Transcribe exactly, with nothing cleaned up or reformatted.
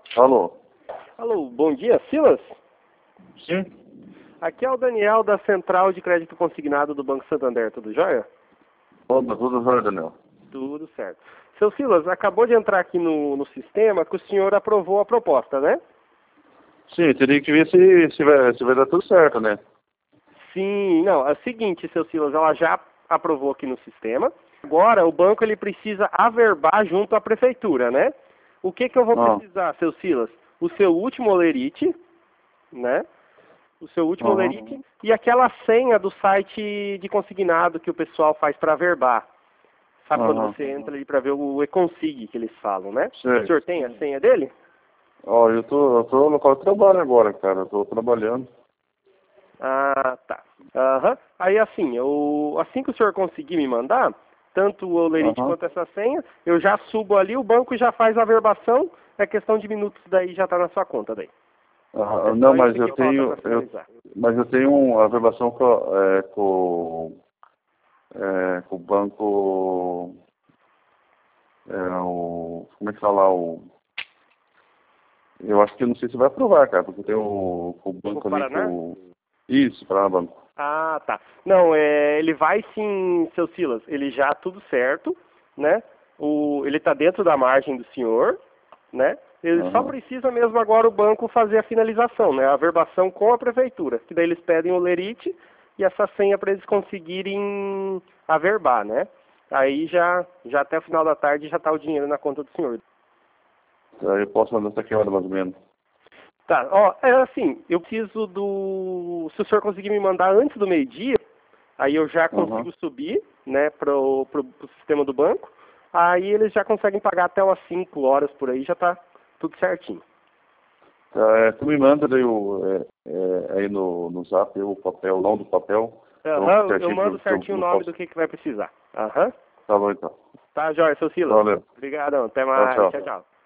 Alô? Alô, bom dia, Silas? Sim? Aqui é o Daniel da Central de Crédito Consignado do Banco Santander, tudo jóia? Opa, tudo jóia, Daniel. Tudo certo. Seu Silas, acabou de entrar aqui no, no sistema que o senhor aprovou a proposta, né? Sim, teria que ver se, se, vai, se vai dar tudo certo, né? Sim, não, é o seguinte, seu Silas, ela já aprovou aqui no sistema. Agora o banco ele precisa averbar junto à prefeitura, né? O que que eu vou Ah. precisar, seu Silas? O seu último olerite, né? O seu último Uhum. olerite e aquela senha do site de consignado que o pessoal faz para averbar. Sabe quando Uhum. você entra ali para ver o e-consig que eles falam, né? Sei. O senhor tem a senha dele? Ó, eu tô, eu tô no local de trabalho agora, cara. Eu tô trabalhando. Ah, tá. Aham. Aí assim, eu, assim que o senhor conseguir me mandar, tanto o olerite Aham. quanto essa senha, eu já subo ali, o banco já faz a averbação, é questão de minutos daí já tá na sua conta daí. Ah, É não, só mas isso eu que falta tenho, para eu, finalizar. mas eu tenho uma averbação com, é, com, é, com o banco, é, o, como é que fala, o, eu acho que eu não sei se vai aprovar, cara, porque tem o, o banco O ali, Paraná? com, isso, para banco. Ah, tá. Não, é, ele vai sim, seu Silas. Ele já tudo certo, né? O, ele está dentro da margem do senhor, né? Ele só Aham. precisa mesmo agora o banco fazer a finalização, né? A averbação com a prefeitura. Que daí eles pedem o lerite e essa senha para eles conseguirem averbar, né? Aí já, já até o final da tarde já está o dinheiro na conta do senhor. Aí eu posso mandar essa que hora mais ou menos. Tá, ó, é assim, eu preciso do... Se o senhor conseguir me mandar antes do meio-dia, aí eu já Aham. consigo subir, né, pro, pro, pro sistema do banco. Aí eles já conseguem pagar até umas cinco horas por aí, já tá tudo certinho. Tá, é, tu me manda daí o, é, é, aí no, no zap o papel, o nome do papel. Então, Aham, eu certinho que mando eu, que eu certinho o não nome do posso. que, que vai precisar. Aham. Tá bom então. Tá, jóia, seu Silas. Valeu. Obrigadão, até Tchau, mais. tchau. Tchau, tchau.